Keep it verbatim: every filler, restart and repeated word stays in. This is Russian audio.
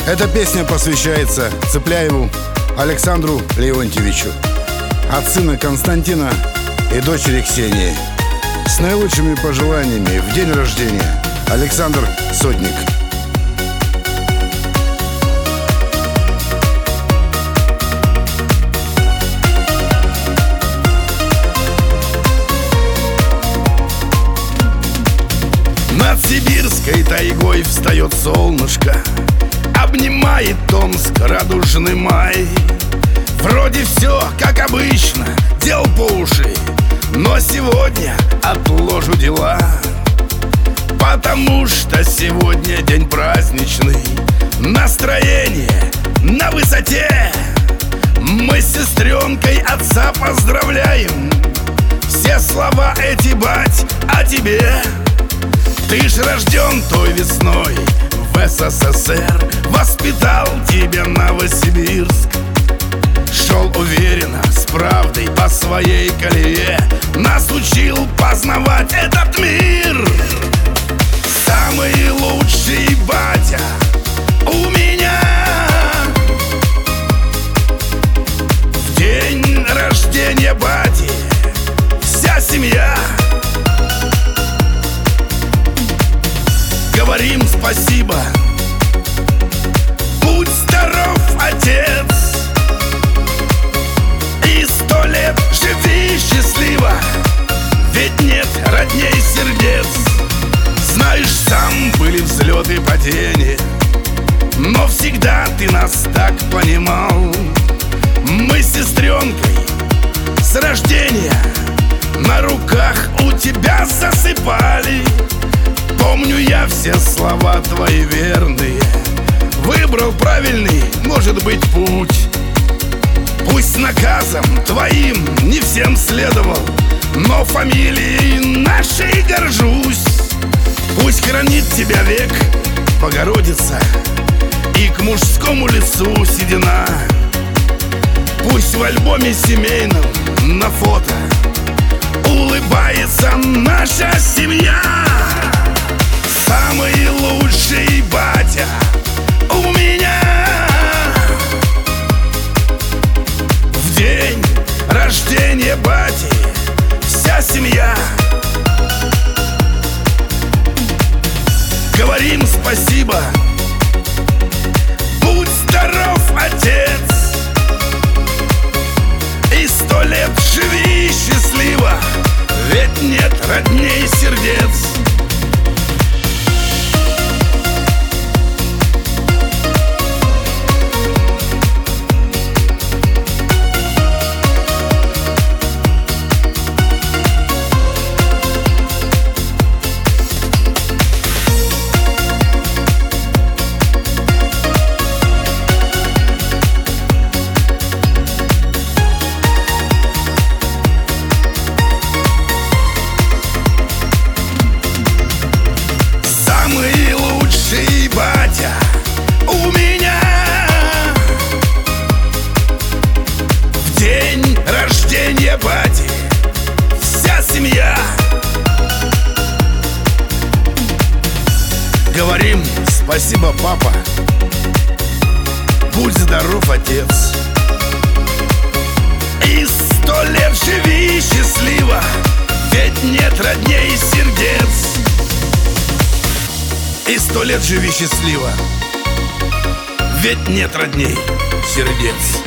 Эта песня посвящается Цепляеву Александру Леонтьевичу, от сына Константина и дочери Ксении. С наилучшими пожеланиями в день рождения, Александр Сотник. Над сибирской тайгой встает солнышко, обнимает Томск радужный май. Вроде все как обычно, дел по уши, но сегодня отложу дела, потому что сегодня день праздничный, настроение на высоте. Мы с сестренкой отца поздравляем, все слова эти, бать, о тебе. Ты ж рожден той весной в СССР, воспитал тебя Новосибирск. Шел уверенно, с правдой по своей колее, нас учил познавать этот мир. Самый лучший батя у меня. В день рождения бати вся семья говорим спасибо. Будь здоров, отец, и сто лет живи счастливо, ведь нет родней сердец. Знаешь, сам были взлеты и падения, но всегда ты нас так понимал. Мы с сестренкой с рождения на руках у тебя засыпали. Помню я все слова твои верные, выбрал правильный, может быть, путь. Пусть наказом твоим не всем следовал, но фамилией нашей горжусь. Пусть хранит тебя век Богородица, и к мужскому лицу седина. Пусть в альбоме семейном на фото улыбается наша семья. Самый лучший батя у меня. В день рождения бати вся семья говорим спасибо. Будь здоров, отец, и сто лет живи счастливо, ведь нет родней сердец. Батя у меня. В день рождения бати вся семья говорим спасибо, папа. Будь здоров, отец, и сто лет живи счастливо, ведь нет родней сердец. И сто лет живи счастливо, ведь нет родней сердец.